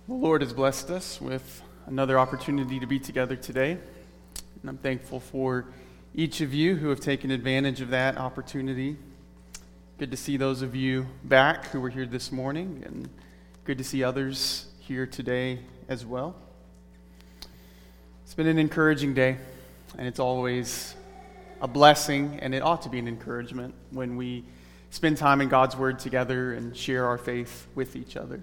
The Lord has blessed us with another opportunity to be together today, and I'm thankful for each of you who have taken advantage of that opportunity. Good to see those of you back who were here this morning, and good to see others here today as well. It's been an encouraging day, and it's always a blessing, and it ought to be an encouragement when we spend time in God's Word together and share our faith with each other.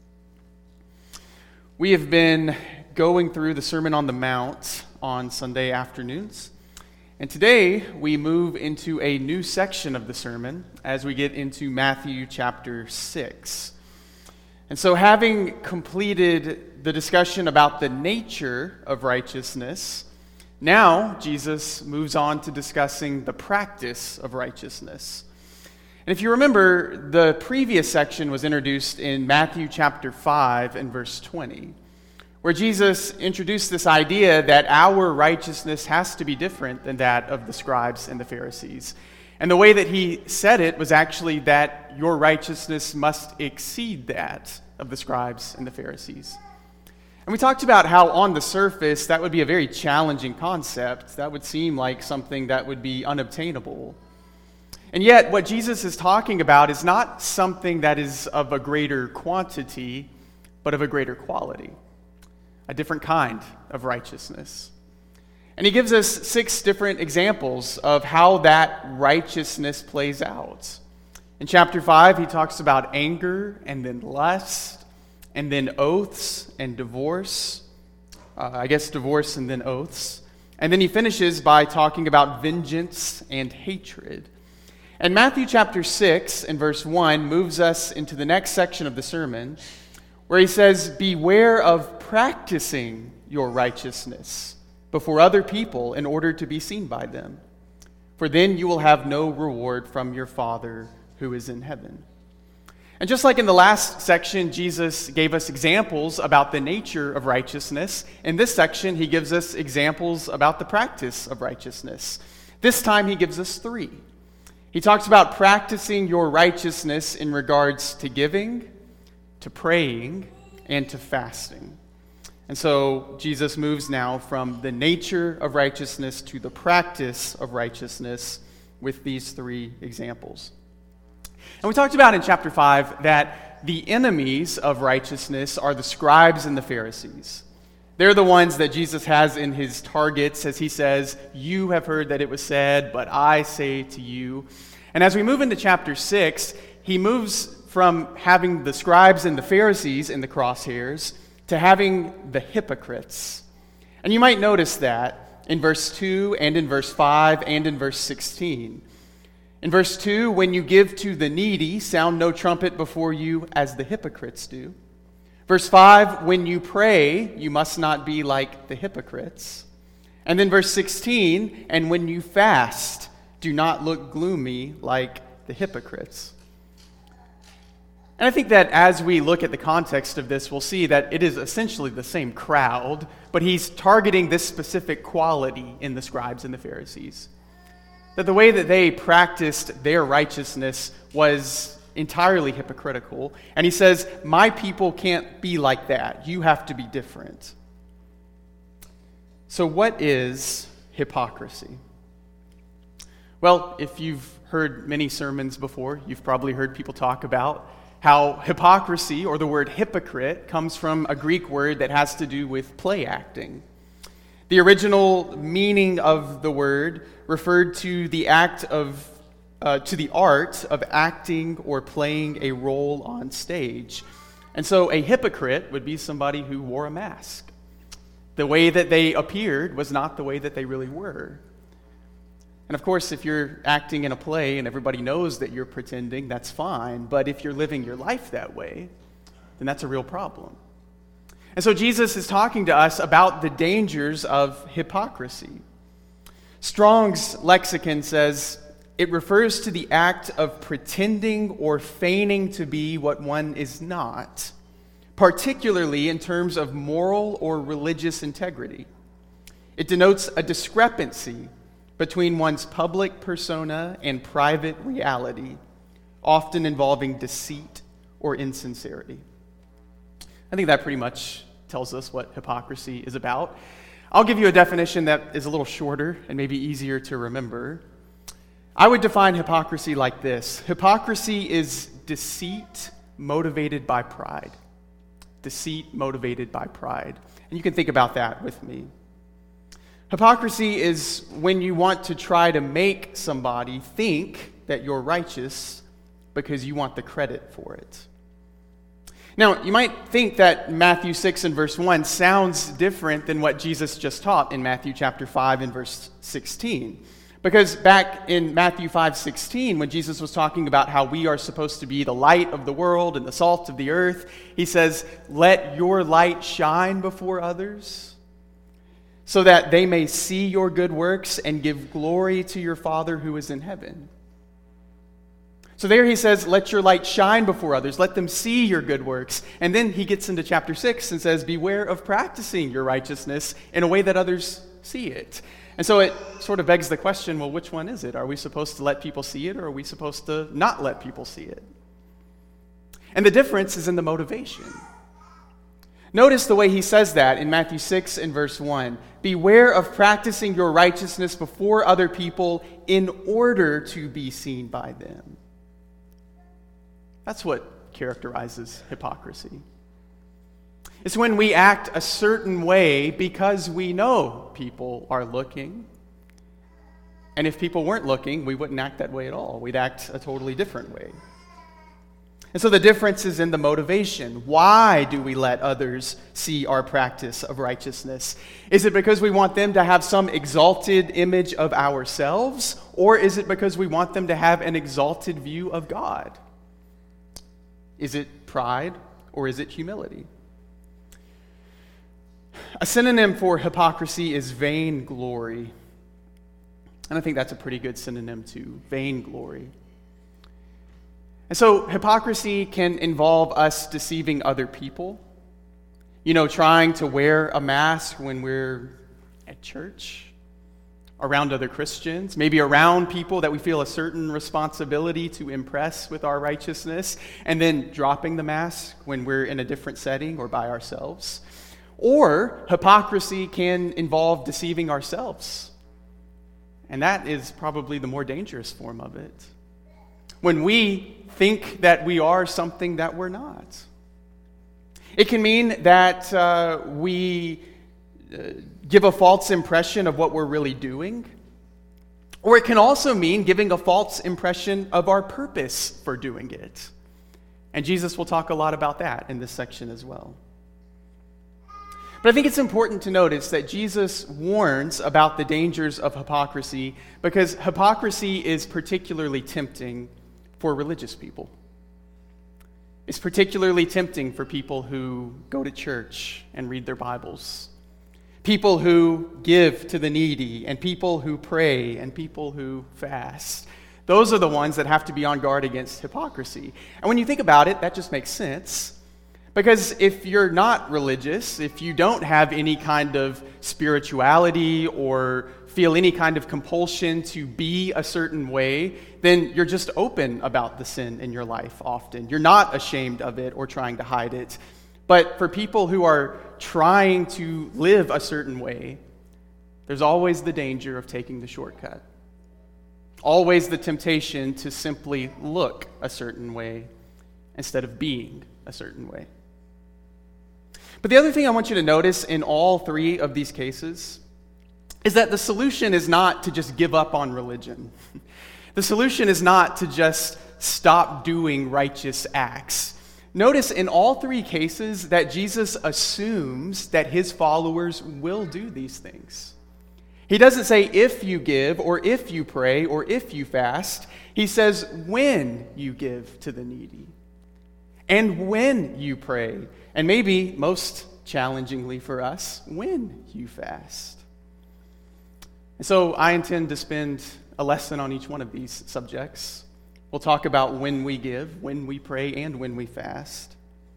We have been going through the Sermon on the Mount on Sunday afternoons, and today we move into a new section of the sermon as we get into Matthew chapter 6. And so, having completed the discussion about the nature of righteousness, now Jesus moves on to discussing the practice of righteousness. And if you remember, the previous section was introduced in Matthew chapter 5 and verse 20, where Jesus introduced this idea that our righteousness has to be different than that of the scribes and the Pharisees. And the way that he said it was actually that your righteousness must exceed that of the scribes and the Pharisees. And we talked about how on the surface that would be a very challenging concept. That would seem like something that would be unobtainable. And yet, what Jesus is talking about is not something that is of a greater quantity, but of a greater quality, a different kind of righteousness. And he gives us 6 different examples of how that righteousness plays out. In chapter 5, he talks about anger, and then lust, and then oaths and divorce. Divorce and then oaths. And then he finishes by talking about vengeance and hatred. And Matthew chapter 6 and verse 1 moves us into the next section of the sermon, where he says, "Beware of practicing your righteousness before other people in order to be seen by them, for then you will have no reward from your Father who is in heaven." And just like in the last section, Jesus gave us examples about the nature of righteousness, in this section he gives us examples about the practice of righteousness. This time he gives us 3. He talks about practicing your righteousness in regards to giving, to praying, and to fasting. And so Jesus moves now from the nature of righteousness to the practice of righteousness with these 3 examples. And we talked about in chapter 5 that the enemies of righteousness are the scribes and the Pharisees. They're the ones that Jesus has in his targets as he says, "You have heard that it was said, but I say to you." And as we move into chapter 6, he moves from having the scribes and the Pharisees in the crosshairs to having the hypocrites. And you might notice that in verse 2 and in verse 5 and in verse 16. In verse 2, "When you give to the needy, sound no trumpet before you as the hypocrites do." Verse 5, "When you pray, you must not be like the hypocrites." And then verse 16, "And when you fast, do not look gloomy like the hypocrites." And I think that as we look at the context of this, we'll see that it is essentially the same crowd, but he's targeting this specific quality in the scribes and the Pharisees. That the way that they practiced their righteousness was entirely hypocritical. And he says, my people can't be like that. You have to be different. So what is hypocrisy? Well, if you've heard many sermons before, you've probably heard people talk about how hypocrisy, or the word hypocrite, comes from a Greek word that has to do with play acting. The original meaning of the word referred to the art of acting or playing a role on stage. And so a hypocrite would be somebody who wore a mask. The way that they appeared was not the way that they really were. And of course, if you're acting in a play and everybody knows that you're pretending, that's fine. But if you're living your life that way, then that's a real problem. And so Jesus is talking to us about the dangers of hypocrisy. Strong's lexicon says it refers to the act of pretending or feigning to be what one is not, particularly in terms of moral or religious integrity. It denotes a discrepancy between one's public persona and private reality, often involving deceit or insincerity. I think that pretty much tells us what hypocrisy is about. I'll give you a definition that is a little shorter and maybe easier to remember. I would define hypocrisy like this. Hypocrisy is deceit motivated by pride. Deceit motivated by pride. And you can think about that with me. Hypocrisy is when you want to try to make somebody think that you're righteous because you want the credit for it. Now, you might think that Matthew 6 and verse 1 sounds different than what Jesus just taught in Matthew chapter 5 and verse 16. Because back in Matthew 5:16, when Jesus was talking about how we are supposed to be the light of the world and the salt of the earth, he says, "Let your light shine before others, so that they may see your good works and give glory to your Father who is in heaven." So there he says, let your light shine before others. Let them see your good works. And then he gets into chapter 6 and says, beware of practicing your righteousness in a way that others see it. And so it sort of begs the question, well, which one is it? Are we supposed to let people see it, or are we supposed to not let people see it? And the difference is in the motivation. Notice the way he says that in Matthew 6 and verse 1. Beware of practicing your righteousness before other people in order to be seen by them. That's what characterizes hypocrisy. It's when we act a certain way because we know people are looking. And if people weren't looking, we wouldn't act that way at all. We'd act a totally different way. And so the difference is in the motivation. Why do we let others see our practice of righteousness? Is it because we want them to have some exalted image of ourselves? Or is it because we want them to have an exalted view of God? Is it pride or is it humility? A synonym for hypocrisy is vainglory. And I think that's a pretty good synonym too, vainglory. And so hypocrisy can involve us deceiving other people. You know, trying to wear a mask when we're at church, around other Christians, maybe around people that we feel a certain responsibility to impress with our righteousness, and then dropping the mask when we're in a different setting or by ourselves. Or hypocrisy can involve deceiving ourselves. And that is probably the more dangerous form of it. When we think that we are something that we're not. It can mean that we give a false impression of what we're really doing. Or it can also mean giving a false impression of our purpose for doing it. And Jesus will talk a lot about that in this section as well. But I think it's important to notice that Jesus warns about the dangers of hypocrisy because hypocrisy is particularly tempting for religious people. It's particularly tempting for people who go to church and read their Bibles, people who give to the needy, and people who pray, and people who fast. Those are the ones that have to be on guard against hypocrisy. And when you think about it, that just makes sense. Because if you're not religious, if you don't have any kind of spirituality or feel any kind of compulsion to be a certain way, then you're just open about the sin in your life often. You're not ashamed of it or trying to hide it. But for people who are trying to live a certain way, there's always the danger of taking the shortcut. Always the temptation to simply look a certain way instead of being a certain way. But the other thing I want you to notice in all three of these cases is that the solution is not to just give up on religion. The solution is not to just stop doing righteous acts. Notice in all three cases that Jesus assumes that his followers will do these things. He doesn't say if you give or if you pray or if you fast. He says when you give to the needy and when you pray. And maybe most challengingly for us, when you fast. And so I intend to spend a lesson on each one of these subjects. We'll talk about when we give, when we pray, and when we fast.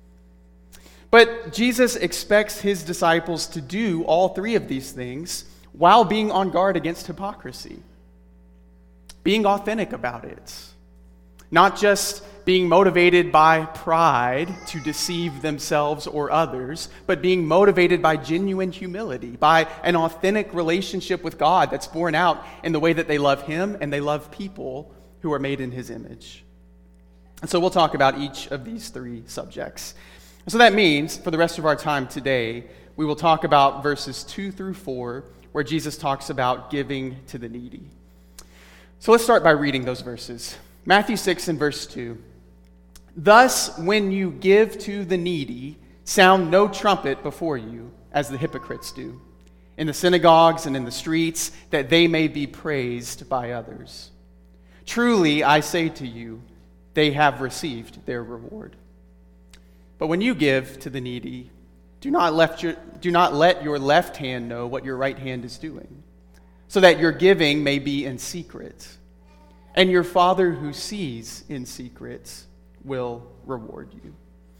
But Jesus expects his disciples to do all three of these things while being on guard against hypocrisy. Being authentic about it. Not just being motivated by pride to deceive themselves or others, but being motivated by genuine humility, by an authentic relationship with God that's borne out in the way that they love Him and they love people who are made in His image. And so we'll talk about each of these three subjects. So that means, for the rest of our time today, we will talk about verses 2 through 4, where Jesus talks about giving to the needy. So let's start by reading those verses. Matthew 6 and verse 2. Thus, when you give to the needy, sound no trumpet before you, as the hypocrites do, in the synagogues and in the streets, that they may be praised by others. Truly, I say to you, they have received their reward. But when you give to the needy, do not let your left hand know what your right hand is doing, so that your giving may be in secret. And your Father who sees in secret will reward you.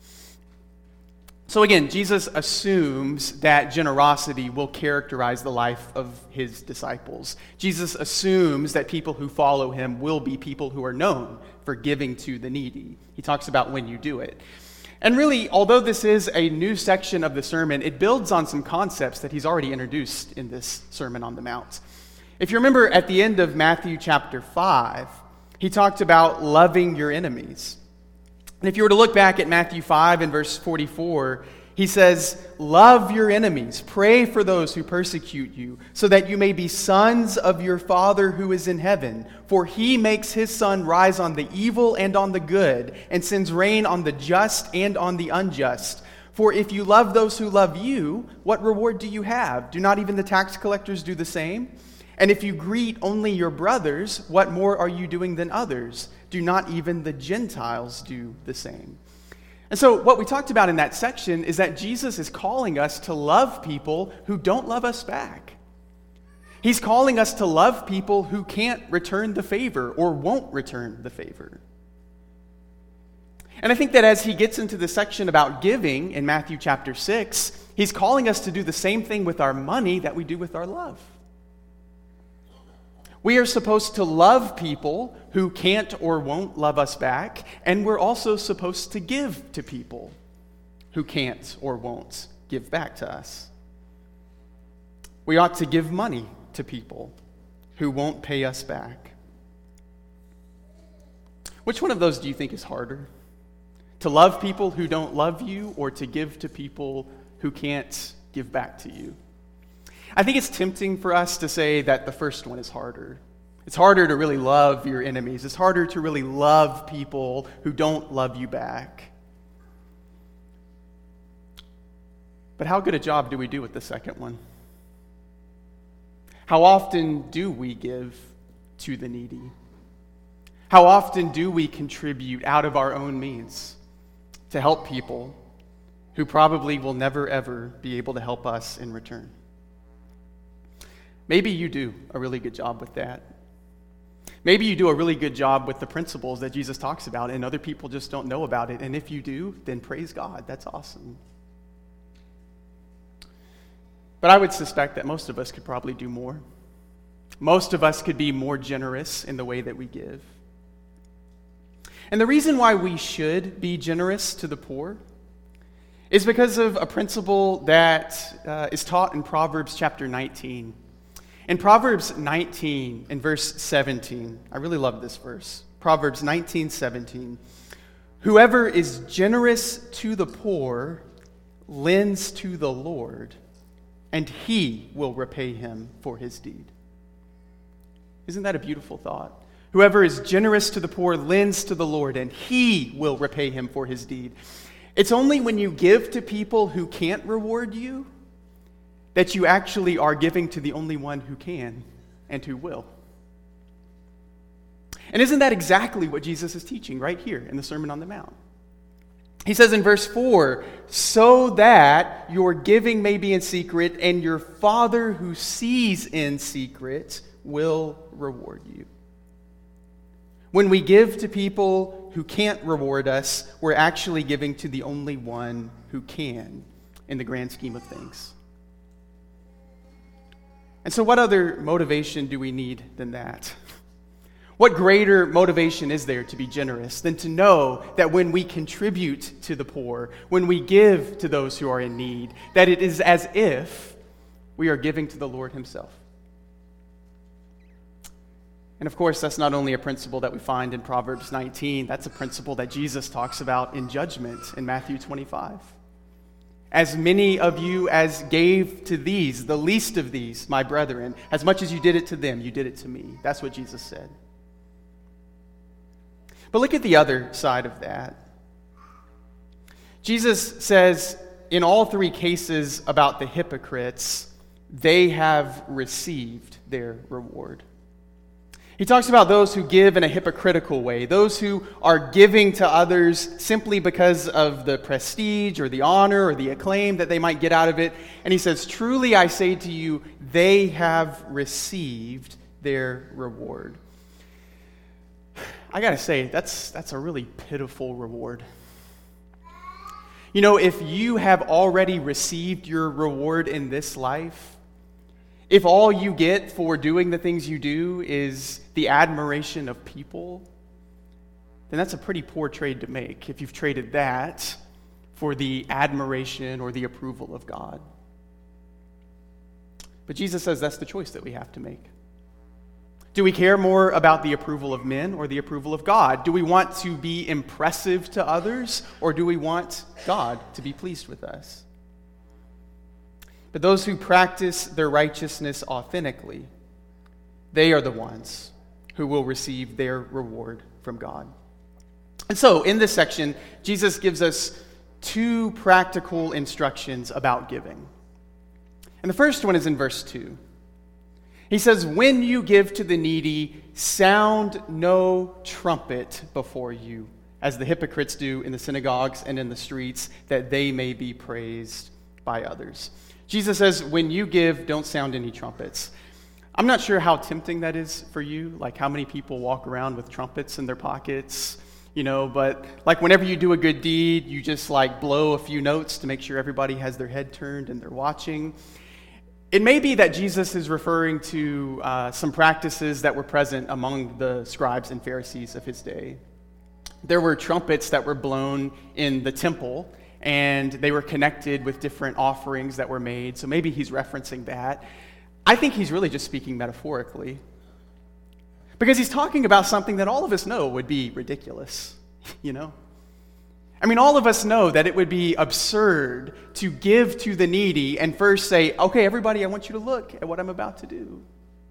So again, Jesus assumes that generosity will characterize the life of his disciples. Jesus assumes that people who follow him will be people who are known for giving to the needy. He talks about when you do it. And really, although this is a new section of the sermon, it builds on some concepts that he's already introduced in this Sermon on the Mount. If you remember at the end of Matthew chapter 5, he talked about loving your enemies. And if you were to look back at Matthew 5 and verse 44, he says, love your enemies, pray for those who persecute you, so that you may be sons of your Father who is in heaven. For he makes his sun rise on the evil and on the good, and sends rain on the just and on the unjust. For if you love those who love you, what reward do you have? Do not even the tax collectors do the same? And if you greet only your brothers, what more are you doing than others? Do not even the Gentiles do the same? And so what we talked about in that section is that Jesus is calling us to love people who don't love us back. He's calling us to love people who can't return the favor or won't return the favor. And I think that as he gets into the section about giving in Matthew chapter 6, he's calling us to do the same thing with our money that we do with our love. We are supposed to love people who can't or won't love us back, and we're also supposed to give to people who can't or won't give back to us. We ought to give money to people who won't pay us back. Which one of those do you think is harder? To love people who don't love you, or to give to people who can't give back to you? I think it's tempting for us to say that the first one is harder. It's harder to really love your enemies. It's harder to really love people who don't love you back. But how good a job do we do with the second one? How often do we give to the needy? How often do we contribute out of our own means to help people who probably will never, ever be able to help us in return? Maybe you do a really good job with that. Maybe you do a really good job with the principles that Jesus talks about, and other people just don't know about it. And if you do, then praise God. That's awesome. But I would suspect that most of us could probably do more. Most of us could be more generous in the way that we give. And the reason why we should be generous to the poor is because of a principle that is taught in Proverbs chapter 19. In Proverbs 19, in verse 17, I really love this verse. Proverbs 19:17. Whoever is generous to the poor lends to the Lord, and he will repay him for his deed. Isn't that a beautiful thought? Whoever is generous to the poor lends to the Lord, and he will repay him for his deed. It's only when you give to people who can't reward you that you actually are giving to the only one who can and who will. And isn't that exactly what Jesus is teaching right here in the Sermon on the Mount? He says in verse 4, so that your giving may be in secret, and your Father who sees in secret will reward you. When we give to people who can't reward us, we're actually giving to the only one who can in the grand scheme of things. And so what other motivation do we need than that? What greater motivation is there to be generous than to know that when we contribute to the poor, when we give to those who are in need, that it is as if we are giving to the Lord himself? And of course, that's not only a principle that we find in Proverbs 19, that's a principle that Jesus talks about in judgment in Matthew 25. As many of you as gave to these, the least of these, my brethren, as much as you did it to them, you did it to me. That's what Jesus said. But look at the other side of that. Jesus says in all three cases about the hypocrites, they have received their reward. He talks about those who give in a hypocritical way, those who are giving to others simply because of the prestige or the honor or the acclaim that they might get out of it. And he says, truly I say to you, they have received their reward. I gotta say, that's a really pitiful reward. You know, if you have already received your reward in this life, if all you get for doing the things you do is the admiration of people, then that's a pretty poor trade to make if you've traded that for the admiration or the approval of God. But Jesus says that's the choice that we have to make. Do we care more about the approval of men or the approval of God? Do we want to be impressive to others, or do we want God to be pleased with us? But those who practice their righteousness authentically, they are the ones who will receive their reward from God. And so, in this section, Jesus gives us two practical instructions about giving. And the first one is in verse 2. He says, when you give to the needy, sound no trumpet before you, as the hypocrites do in the synagogues and in the streets, that they may be praised by others. Jesus says, when you give, don't sound any trumpets. I'm not sure how tempting that is for you, like how many people walk around with trumpets in their pockets, but like whenever you do a good deed, you just like blow a few notes to make sure everybody has their head turned and they're watching. It may be that Jesus is referring to some practices that were present among the scribes and Pharisees of his day. There were trumpets that were blown in the temple, and they were connected with different offerings that were made, so maybe he's referencing that. I think he's really just speaking metaphorically, because he's talking about something that all of us know would be ridiculous, I mean, all of us know that it would be absurd to give to the needy and first say, okay, everybody, I want you to look at what I'm about to do.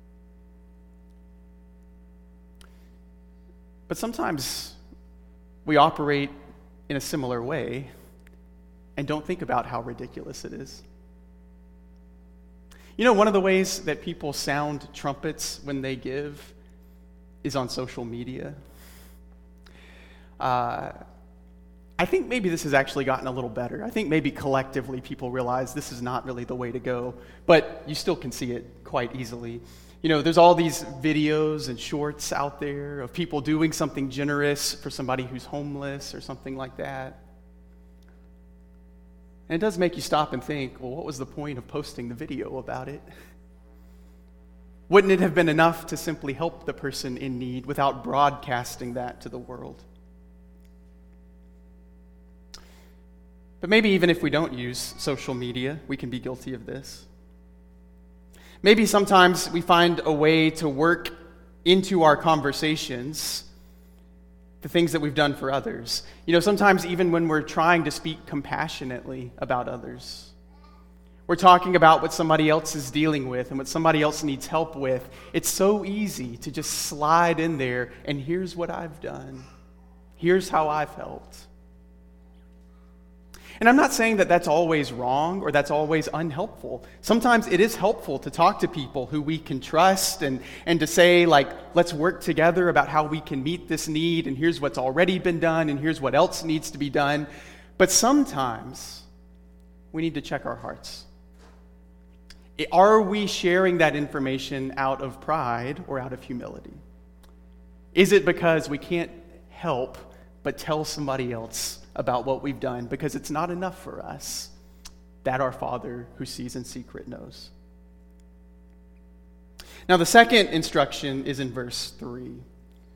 But sometimes we operate in a similar way and don't think about how ridiculous it is. One of the ways that people sound trumpets when they give is on social media. I think maybe this has actually gotten a little better. I think maybe collectively people realize this is not really the way to go, but you still can see it quite easily. There's all these videos and shorts out there of people doing something generous for somebody who's homeless or something like that. And it does make you stop and think, well, what was the point of posting the video about it? Wouldn't it have been enough to simply help the person in need without broadcasting that to the world? But maybe even if we don't use social media, we can be guilty of this. Maybe sometimes we find a way to work into our conversations the things that we've done for others. Sometimes even when we're trying to speak compassionately about others, we're talking about what somebody else is dealing with and what somebody else needs help with. It's so easy to just slide in there and here's what I've done. Here's how I've helped. And I'm not saying that that's always wrong or that's always unhelpful. Sometimes it is helpful to talk to people who we can trust and to say, let's work together about how we can meet this need, and here's what's already been done, and here's what else needs to be done. But sometimes we need to check our hearts. Are we sharing that information out of pride or out of humility? Is it because we can't help but tell somebody else about what we've done because it's not enough for us that our Father who sees in secret knows? Now, the second instruction is in verse 3.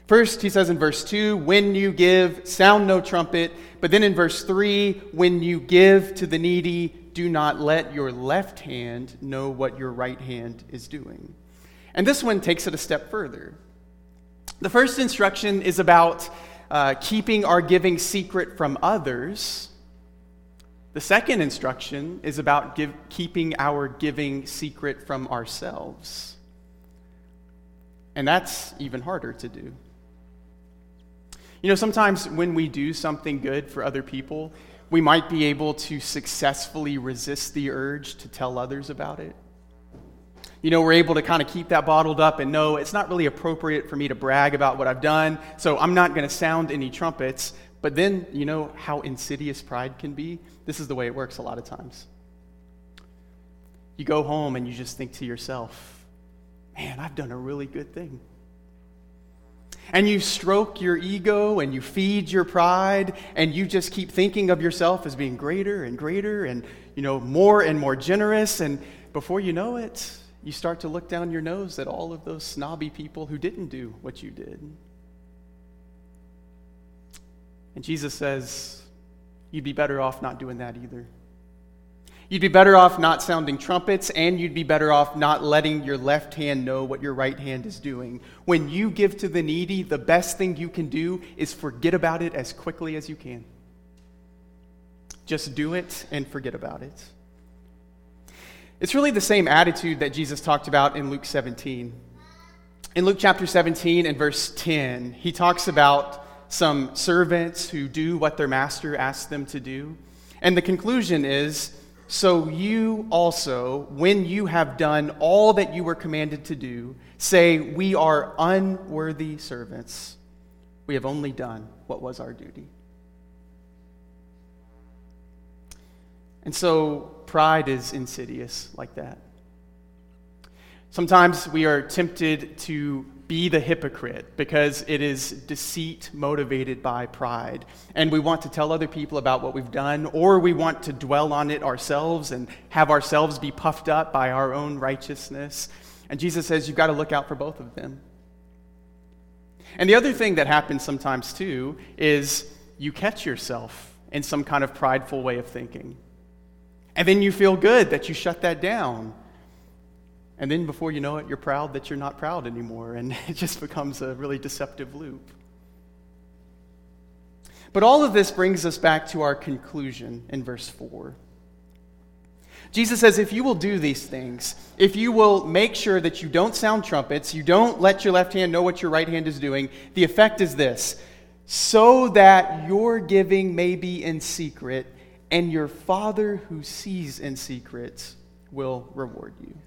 First, he says in verse 2, when you give, sound no trumpet. But then in verse 3, when you give to the needy, do not let your left hand know what your right hand is doing. And this one takes it a step further. The first instruction is about keeping our giving secret from others. The second instruction is about keeping our giving secret from ourselves. And that's even harder to do. You know, sometimes when we do something good for other people, we might be able to successfully resist the urge to tell others about it. You know, we're able to kind of keep that bottled up and know it's not really appropriate for me to brag about what I've done, so I'm not going to sound any trumpets. But then, you know how insidious pride can be? This is the way it works a lot of times. You go home and you just think to yourself, man, I've done a really good thing. And you stroke your ego and you feed your pride and you just keep thinking of yourself as being greater and greater and, you know, more and more generous. And before you know it, you start to look down your nose at all of those snobby people who didn't do what you did. And Jesus says, you'd be better off not doing that either. You'd be better off not sounding trumpets, and you'd be better off not letting your left hand know what your right hand is doing. When you give to the needy, the best thing you can do is forget about it as quickly as you can. Just do it and forget about it. It's really the same attitude that Jesus talked about in Luke 17. In Luke chapter 17 and verse 10, he talks about some servants who do what their master asks them to do. And the conclusion is, so you also, when you have done all that you were commanded to do, say, we are unworthy servants. We have only done what was our duty. And so pride is insidious like that. Sometimes we are tempted to be the hypocrite because it is deceit motivated by pride. And we want to tell other people about what we've done, or we want to dwell on it ourselves and have ourselves be puffed up by our own righteousness. And Jesus says you've got to look out for both of them. And the other thing that happens sometimes too is you catch yourself in some kind of prideful way of thinking. And then you feel good that you shut that down. And then before you know it, you're proud that you're not proud anymore, and it just becomes a really deceptive loop. But all of this brings us back to our conclusion in verse 4. Jesus says, if you will do these things, if you will make sure that you don't sound trumpets, you don't let your left hand know what your right hand is doing, the effect is this: so that your giving may be in secret, and your Father who sees in secret will reward you.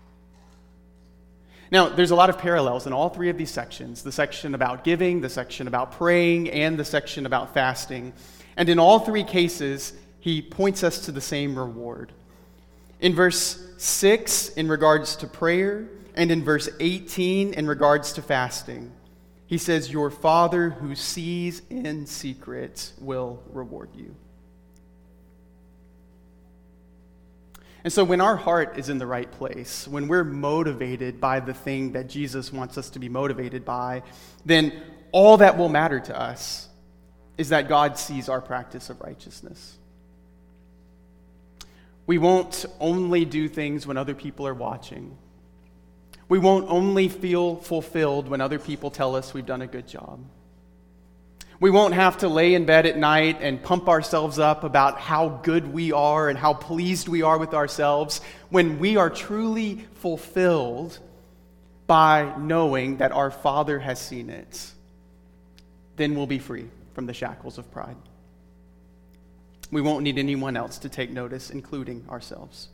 Now, there's a lot of parallels in all three of these sections: the section about giving, the section about praying, and the section about fasting. And in all three cases, he points us to the same reward. In verse 6, in regards to prayer, and in verse 18, in regards to fasting, he says, your Father who sees in secret will reward you. And so when our heart is in the right place, when we're motivated by the thing that Jesus wants us to be motivated by, then all that will matter to us is that God sees our practice of righteousness. We won't only do things when other people are watching. We won't only feel fulfilled when other people tell us we've done a good job. We won't have to lay in bed at night and pump ourselves up about how good we are and how pleased we are with ourselves when we are truly fulfilled by knowing that our Father has seen it. Then we'll be free from the shackles of pride. We won't need anyone else to take notice, including ourselves.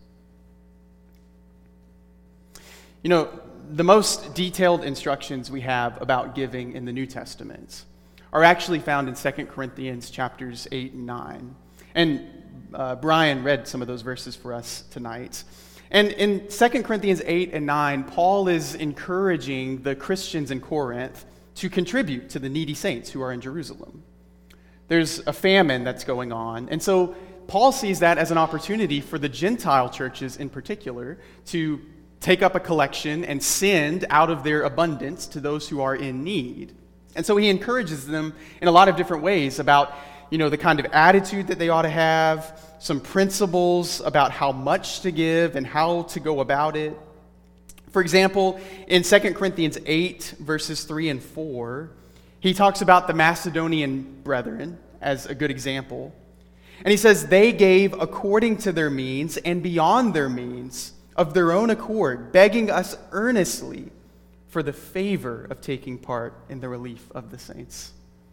You know, the most detailed instructions we have about giving in the New Testament are actually found in 2 Corinthians chapters 8 and 9. And Brian read some of those verses for us tonight. And in 2 Corinthians 8 and 9, Paul is encouraging the Christians in Corinth to contribute to the needy saints who are in Jerusalem. There's a famine that's going on, and so Paul sees that as an opportunity for the Gentile churches in particular to take up a collection and send out of their abundance to those who are in need. And so he encourages them in a lot of different ways about, the kind of attitude that they ought to have, some principles about how much to give and how to go about it. For example, in 2 Corinthians 8, verses 3 and 4, he talks about the Macedonian brethren as a good example. And he says, they gave according to their means and beyond their means of their own accord, begging us earnestly for the favor of taking part in the relief of the saints.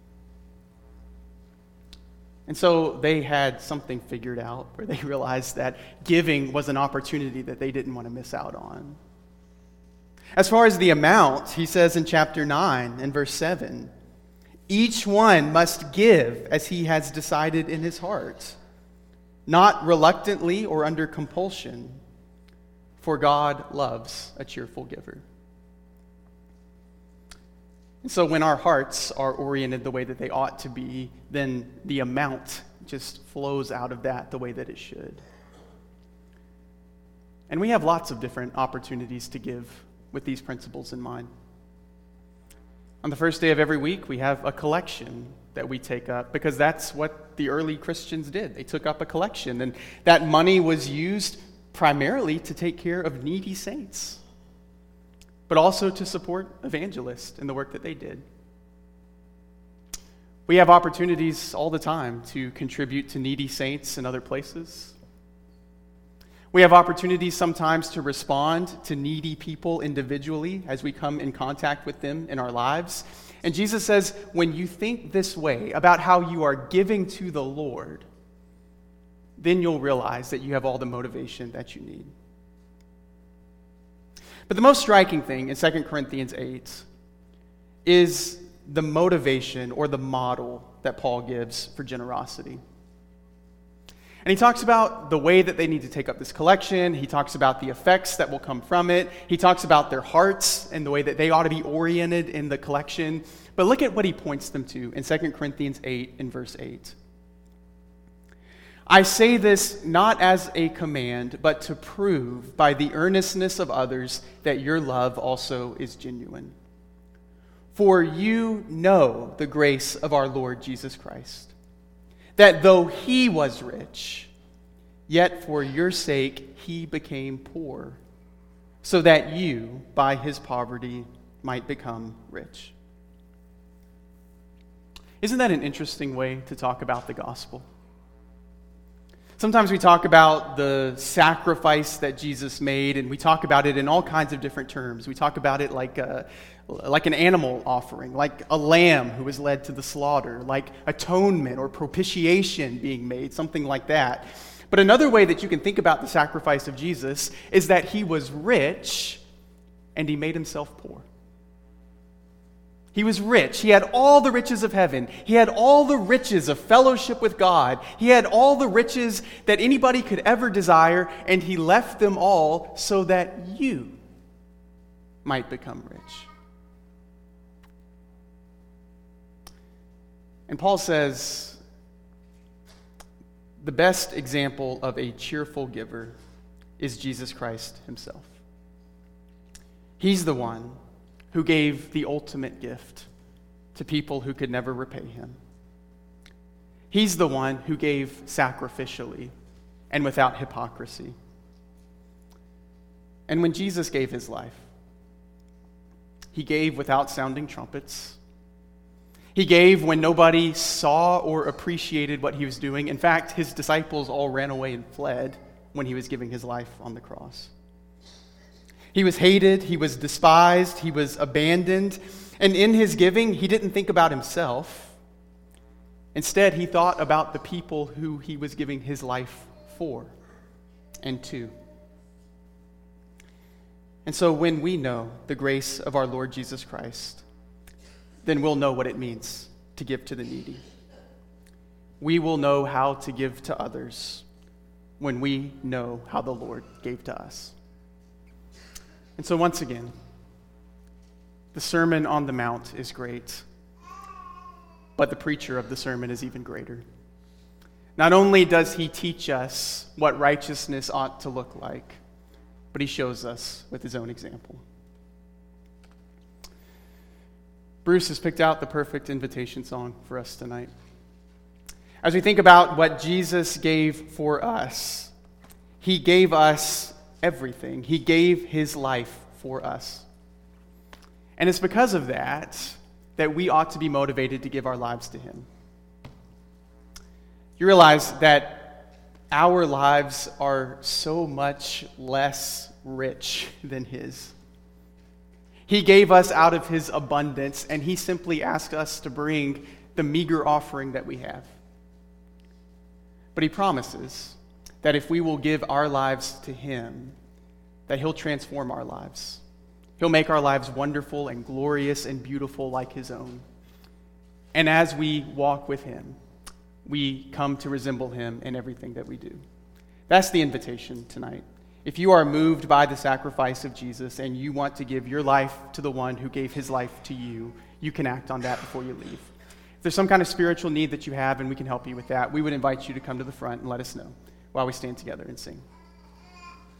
And so they had something figured out where they realized that giving was an opportunity that they didn't want to miss out on. As far as the amount, he says in chapter 9 and verse 7, each one must give as he has decided in his heart, not reluctantly or under compulsion, for God loves a cheerful giver. And so when our hearts are oriented the way that they ought to be, then the amount just flows out of that the way that it should. And we have lots of different opportunities to give with these principles in mind. On the first day of every week, we have a collection that we take up because that's what the early Christians did. They took up a collection, and that money was used primarily to take care of needy saints, but also to support evangelists in the work that they did. We have opportunities all the time to contribute to needy saints in other places. We have opportunities sometimes to respond to needy people individually as we come in contact with them in our lives. And Jesus says, when you think this way about how you are giving to the Lord, then you'll realize that you have all the motivation that you need. But the most striking thing in 2 Corinthians 8 is the motivation or the model that Paul gives for generosity. And he talks about the way that they need to take up this collection. He talks about the effects that will come from it. He talks about their hearts and the way that they ought to be oriented in the collection. But look at what he points them to in 2 Corinthians 8 in verse 8. I say this not as a command, but to prove by the earnestness of others that your love also is genuine. For you know the grace of our Lord Jesus Christ, that though he was rich, yet for your sake he became poor, so that you, by his poverty, might become rich. Isn't that an interesting way to talk about the gospel? Sometimes we talk about the sacrifice that Jesus made, and we talk about it in all kinds of different terms. We talk about it like an animal offering, like a lamb who was led to the slaughter, like atonement or propitiation being made, something like that. But another way that you can think about the sacrifice of Jesus is that he was rich and he made himself poor. He was rich. He had all the riches of heaven. He had all the riches of fellowship with God. He had all the riches that anybody could ever desire, and he left them all so that you might become rich. And Paul says, the best example of a cheerful giver is Jesus Christ himself. He's the one who gave the ultimate gift to people who could never repay him. He's the one who gave sacrificially and without hypocrisy. And when Jesus gave his life, he gave without sounding trumpets. He gave when nobody saw or appreciated what he was doing. In fact, his disciples all ran away and fled when he was giving his life on the cross. He was hated, he was despised, he was abandoned, and in his giving, he didn't think about himself. Instead, he thought about the people who he was giving his life for and to. And so when we know the grace of our Lord Jesus Christ, then we'll know what it means to give to the needy. We will know how to give to others when we know how the Lord gave to us. And so once again, the Sermon on the Mount is great, but the preacher of the sermon is even greater. Not only does he teach us what righteousness ought to look like, but he shows us with his own example. Bruce has picked out the perfect invitation song for us tonight. As we think about what Jesus gave for us, he gave us everything. He gave his life for us. And it's because of that we ought to be motivated to give our lives to him. You realize that our lives are so much less rich than his. He gave us out of his abundance, and he simply asked us to bring the meager offering that we have. But he promises that if we will give our lives to him, that he'll transform our lives. He'll make our lives wonderful and glorious and beautiful like his own. And as we walk with him, we come to resemble him in everything that we do. That's the invitation tonight. If you are moved by the sacrifice of Jesus and you want to give your life to the one who gave his life to you, you can act on that before you leave. If there's some kind of spiritual need that you have and we can help you with that, we would invite you to come to the front and let us know while we stand together and sing.